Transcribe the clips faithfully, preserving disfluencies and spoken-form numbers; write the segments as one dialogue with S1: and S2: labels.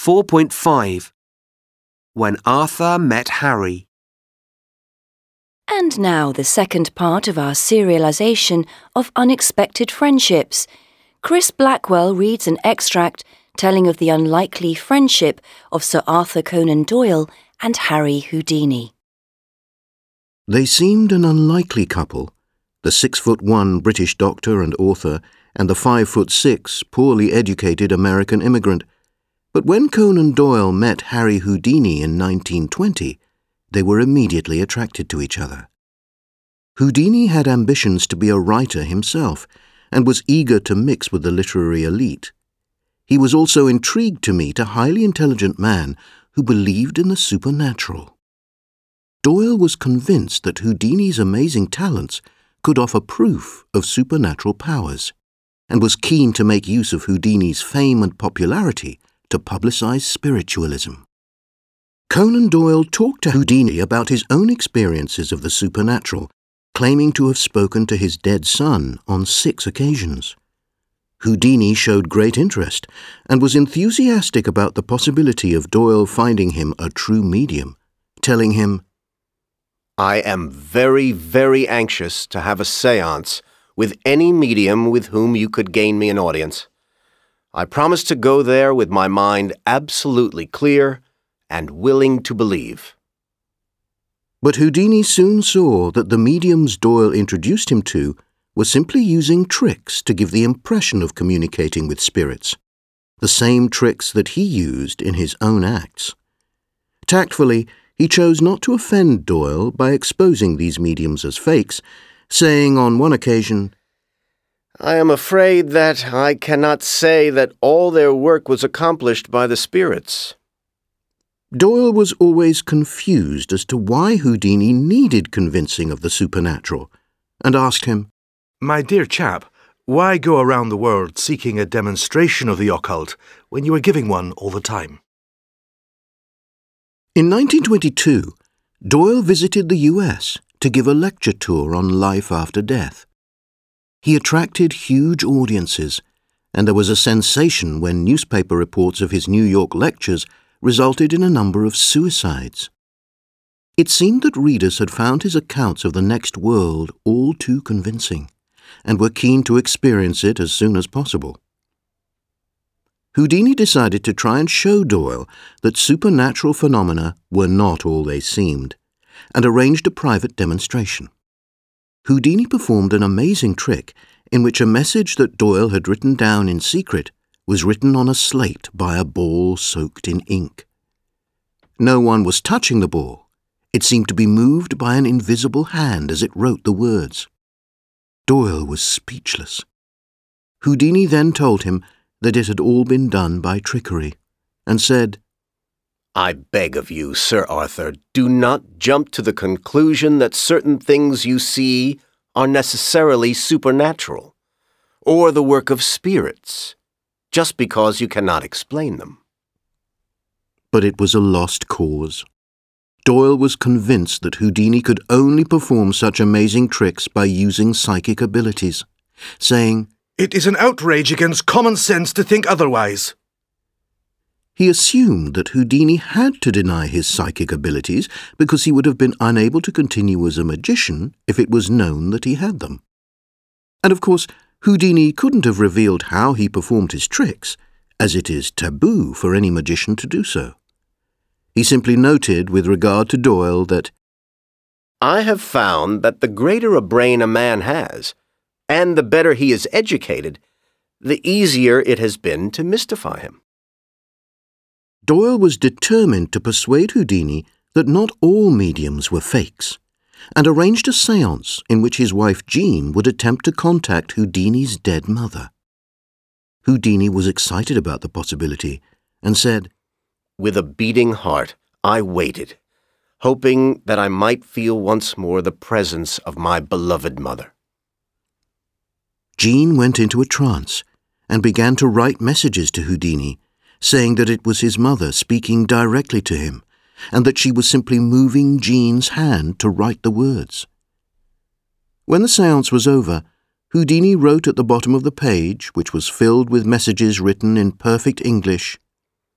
S1: four point five. When Arthur Met Harry.
S2: And now the second part of our serialisation of unexpected friendships. Chris Blackwell reads an extract telling of the unlikely friendship of Sir Arthur Conan Doyle and Harry Houdini.
S3: They seemed an unlikely couple, the six-foot-one British doctor and author and the five-foot-six poorly educated American immigrant. But when Conan Doyle met Harry Houdini in nineteen twenty, they were immediately attracted to each other. Houdini had ambitions to be a writer himself and was eager to mix with the literary elite. He was also intrigued to meet a highly intelligent man who believed in the supernatural. Doyle was convinced that Houdini's amazing talents could offer proof of supernatural powers, and was keen to make use of Houdini's fame and popularity to publicize spiritualism. Conan Doyle talked to Houdini about his own experiences of the supernatural, claiming to have spoken to his dead son on six occasions. Houdini showed great interest and was enthusiastic about the possibility of Doyle finding him a true medium, telling him,
S4: I am very, very anxious to have a séance with any medium with whom you could gain me an audience. I promise to go there with my mind absolutely clear and willing to believe.
S3: But Houdini soon saw that the mediums Doyle introduced him to were simply using tricks to give the impression of communicating with spirits, the same tricks that he used in his own acts. Tactfully, he chose not to offend Doyle by exposing these mediums as fakes, saying on one occasion,
S4: I am afraid that I cannot say that all their work was accomplished by the spirits.
S3: Doyle was always confused as to why Houdini needed convincing of the supernatural, and asked him,
S5: My dear chap, why go around the world seeking a demonstration of the occult when you are giving one all the time?
S3: In nineteen twenty-two, Doyle visited the U S to give a lecture tour on life after death. He attracted huge audiences, and there was a sensation when newspaper reports of his New York lectures resulted in a number of suicides. It seemed that readers had found his accounts of the next world all too convincing, and were keen to experience it as soon as possible. Houdini decided to try and show Doyle that supernatural phenomena were not all they seemed, and arranged a private demonstration. Houdini performed an amazing trick in which a message that Doyle had written down in secret was written on a slate by a ball soaked in ink. No one was touching the ball. It seemed to be moved by an invisible hand as it wrote the words. Doyle was speechless. Houdini then told him that it had all been done by trickery, and said,
S4: I beg of you, Sir Arthur, do not jump to the conclusion that certain things you see are necessarily supernatural, or the work of spirits, just because you cannot explain them.
S3: But it was a lost cause. Doyle was convinced that Houdini could only perform such amazing tricks by using psychic abilities, saying,
S5: It is an outrage against common sense to think otherwise.
S3: He assumed that Houdini had to deny his psychic abilities because he would have been unable to continue as a magician if it was known that he had them. And of course, Houdini couldn't have revealed how he performed his tricks, as it is taboo for any magician to do so. He simply noted with regard to Doyle that,
S4: I have found that the greater a brain a man has, and the better he is educated, the easier it has been to mystify him.
S3: Doyle was determined to persuade Houdini that not all mediums were fakes, and arranged a séance in which his wife Jean would attempt to contact Houdini's dead mother. Houdini was excited about the possibility and said,
S4: With a beating heart, I waited, hoping that I might feel once more the presence of my beloved mother.
S3: Jean went into a trance and began to write messages to Houdini, saying that it was his mother speaking directly to him, and that she was simply moving Jean's hand to write the words. When the séance was over, Houdini wrote at the bottom of the page, which was filled with messages written in perfect English,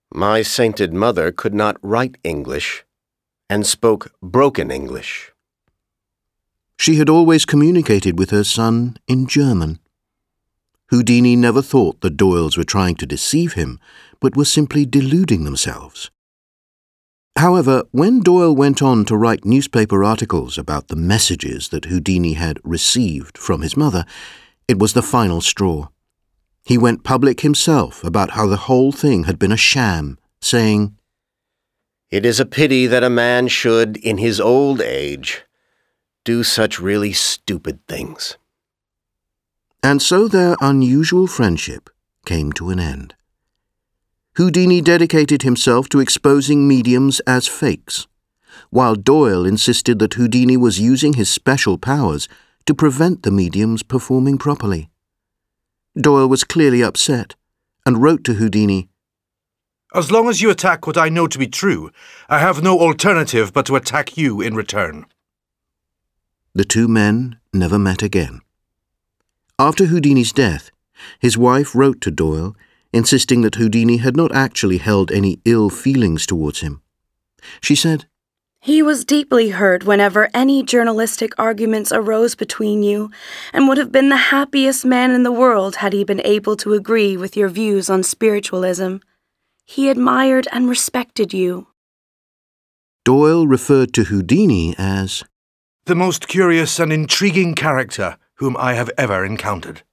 S4: My sainted mother could not write English and spoke broken English.
S3: She had always communicated with her son in German. Houdini never thought the Doyles were trying to deceive him, but were simply deluding themselves. However, when Doyle went on to write newspaper articles about the messages that Houdini had received from his mother, it was the final straw. He went public himself about how the whole thing had been a sham, saying,
S4: "It is a pity that a man should, in his old age, do such really stupid things."
S3: And so their unusual friendship came to an end. Houdini dedicated himself to exposing mediums as fakes, while Doyle insisted that Houdini was using his special powers to prevent the mediums performing properly. Doyle was clearly upset and wrote to Houdini,
S5: "As long as you attack what I know to be true, I have no alternative but to attack you in return."
S3: The two men never met again. After Houdini's death, his wife wrote to Doyle, insisting that Houdini had not actually held any ill feelings towards him. She said,
S6: "He was deeply hurt whenever any journalistic arguments arose between you, and would have been the happiest man in the world had he been able to agree with your views on spiritualism. He admired and respected you."
S3: Doyle referred to Houdini as
S5: "the most curious and intriguing character whom I have ever encountered."